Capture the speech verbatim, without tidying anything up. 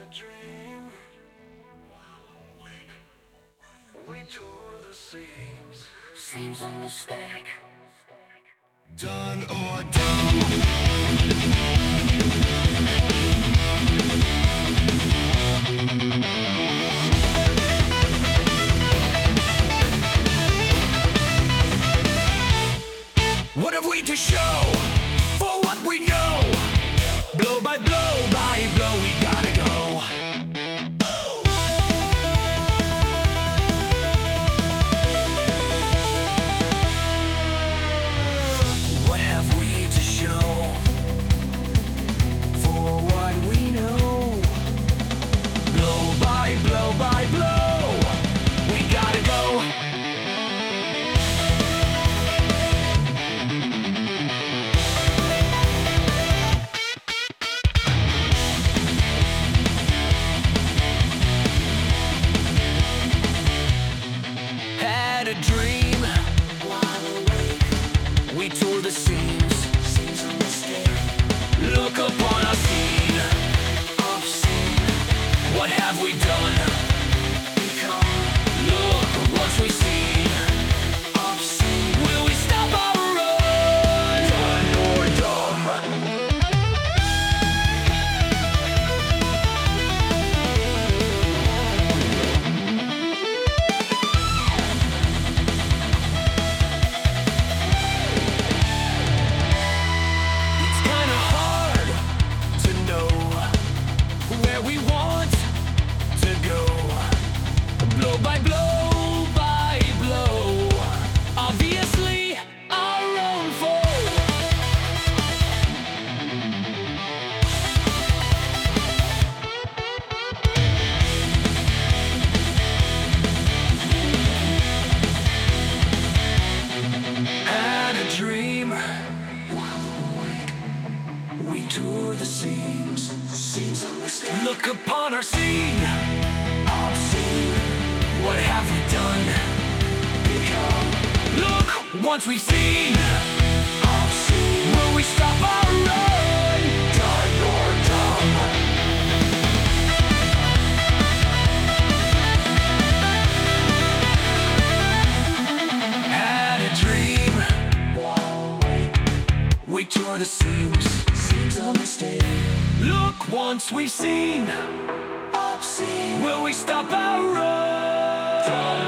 dream. We tore the seams. Seems a mistake. Done or done. What have we to show for what we know? Blow by blow by blow, we gotta go. What have we to show for what we know? Blow by blow by blow, we gotta go. Had a dream, we tore the seams. Look upon our scene. What have we done? Look, once we've seen, will we stop our run? Done or dumb. It's kinda hard to know where we want to go. Blow by blow by blow, obviously our own fault. Had a dream, we tore the seams. Look upon our scene. What have we done? Look, once we've seen, will we stop our run? Done or dumb. Had a dream, we tore the seams. Seems a mistake. Look, once we've seen, will we stop our run?